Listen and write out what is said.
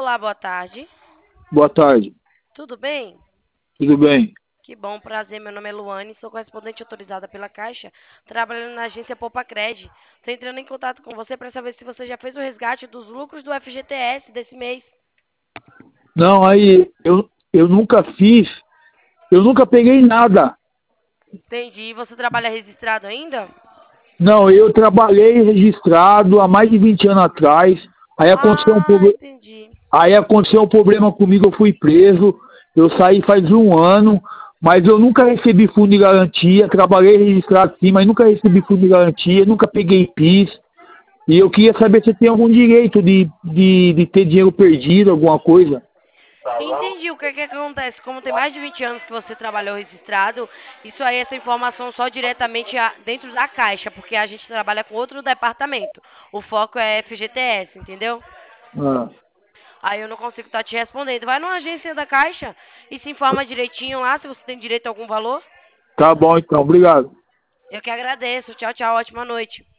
Olá, boa tarde. Boa tarde, Tudo bem? tudo bem? Que bom, prazer. Meu nome é Luane, sou correspondente autorizada pela Caixa, trabalhando na agência Poupacred. Estou entrando em contato com você para saber se você já fez o resgate dos lucros do FGTS desse mês. Não, aí eu nunca fiz, eu nunca peguei nada. Entendi. Você trabalha registrado ainda? Não, eu trabalhei registrado há mais de 20 anos atrás. Aí aconteceu um, Ah, entendi. aí aconteceu um problema comigo, eu fui preso. Eu saí faz um ano, mas eu nunca recebi fundo de garantia. Trabalhei registrado sim, mas nunca recebi fundo de garantia, nunca peguei PIS. E eu queria saber se tem algum direito de ter dinheiro perdido, alguma coisa. Entendi o que acontece. Como tem mais de 20 anos que você trabalhou registrado, isso aí, essa informação só diretamente dentro da Caixa, porque a gente trabalha com outro departamento. O foco é FGTS, entendeu? Ah, Aí eu não consigo estar te respondendo. Vai numa agência da Caixa e se informa direitinho lá se você tem direito a algum valor. tá bom então, obrigado. Eu que agradeço. Tchau, tchau. Ótima noite.